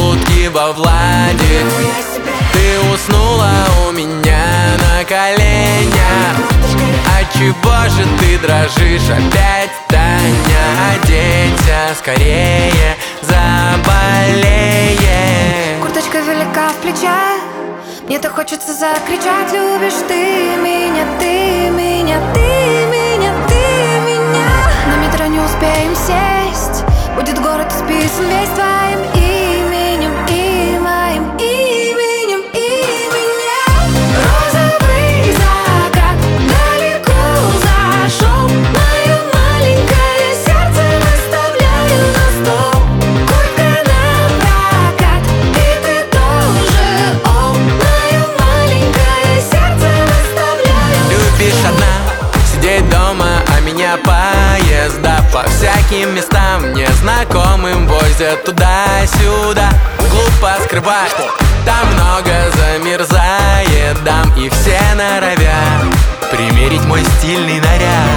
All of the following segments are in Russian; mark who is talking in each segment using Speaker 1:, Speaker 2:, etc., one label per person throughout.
Speaker 1: шутки во владе. Ты уснула у меня на коленях. Отчего же ты дрожишь опять, Таня? Оденься скорее, заболеешь.
Speaker 2: Курточка велика в плечах, мне-то хочется закричать: любишь ты меня, ты меня, ты меня, ты меня. На метро не успеем сесть, будет город исписан весь твоим именем и моим именем и меня. Розовый закат далеко зашел, мое маленькое сердце выставляю на стол. Куртка напрокат, и ты тоже, о, мое маленькое сердце выставляю.
Speaker 1: Любишь одна сидеть дома, а меня поезда по всяким местам незнакомым возят туда-сюда. Глупо скрывать, там много замерзает дам, и все норовят примерить мой стильный наряд.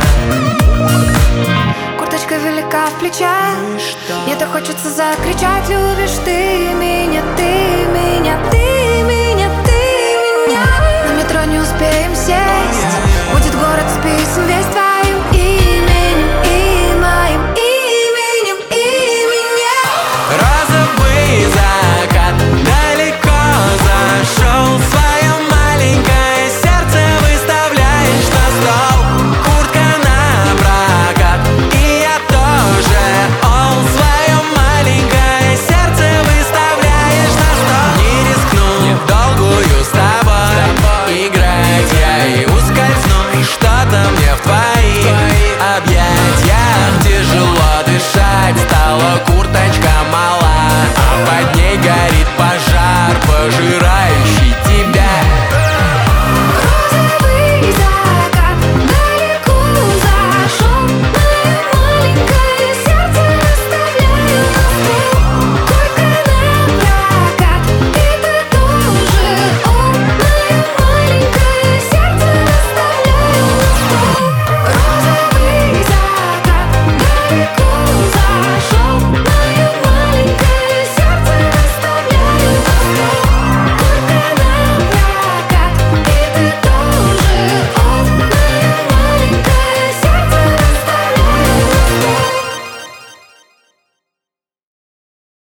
Speaker 2: Курточка велика в плечах, мне-то хочется закричать: любишь ты